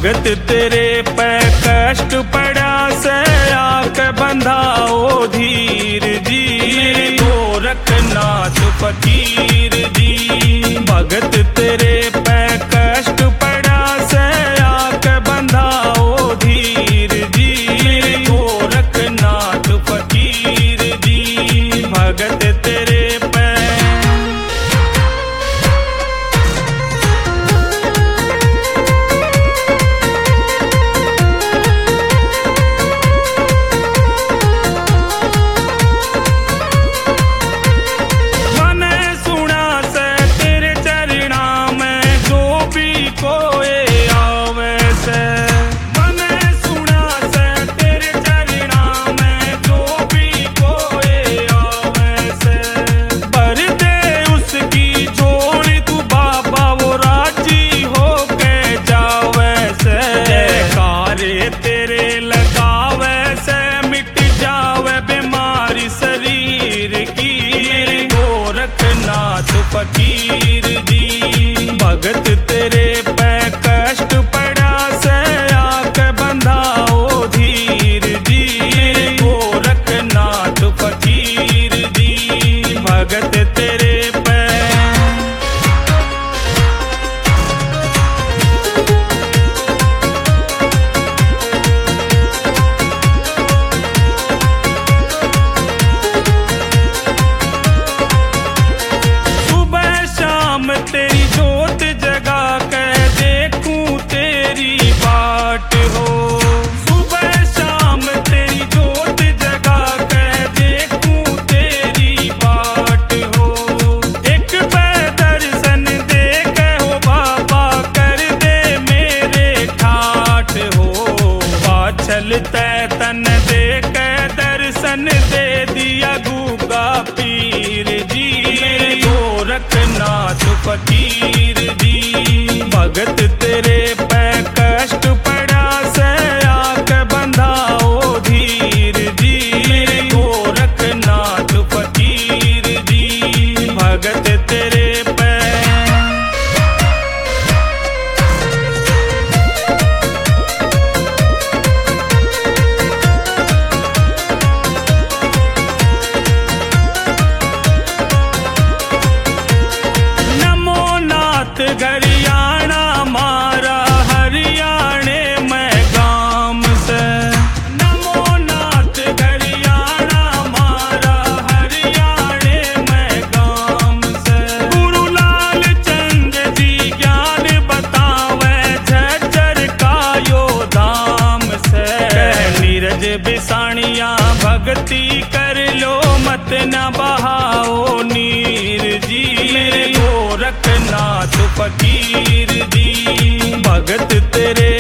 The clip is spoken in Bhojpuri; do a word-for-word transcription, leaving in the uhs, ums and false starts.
भगत तेरे पे कष्ट पड़ा से आके बंधाओ धीर जी, गोरखनाथ फकीर जी। भगत तेरे पे कष्ट पड़ा से आके बंधाओ धीर जी, गोरखनाथ फकीर जी। भगत तेरे पे फकीर जी। भगत तेरे पे कष्ट पड़ा से आके बंधाओ धीर जी, गोरखनाथ फकीर जी। भगत तेरे पे तेरी जोत जगा के देखूं तेरी बाट हो, सुबह शाम तेरी जोत जगा के देखूं तेरी बाट हो। एक बार दर्शन दे के हो बाबा कर दे मेरे ठाठ हो, पाछल तन दे के दर्शन दे दिया गूगा पीर जी, गोरखनाथ फकीर जी। भगत तेरे पे कष्ट पड़ा से आके बंधाओ धीर जी, गोरखनाथ फकीर जी। भगत तेरे पे गरियाणा मारा हरियाणे में गाम से, नमो नाथ गरियाणा मारा हरियाणे में गाम से। गुरु लाल चंद जी ज्ञान बतावे झज्जर का यो धाम से। नीरज बिसानिया भक्ति कर लो मत न बहाओ नीर जी, गोरखनाथ फकीर जी। भगत तेरे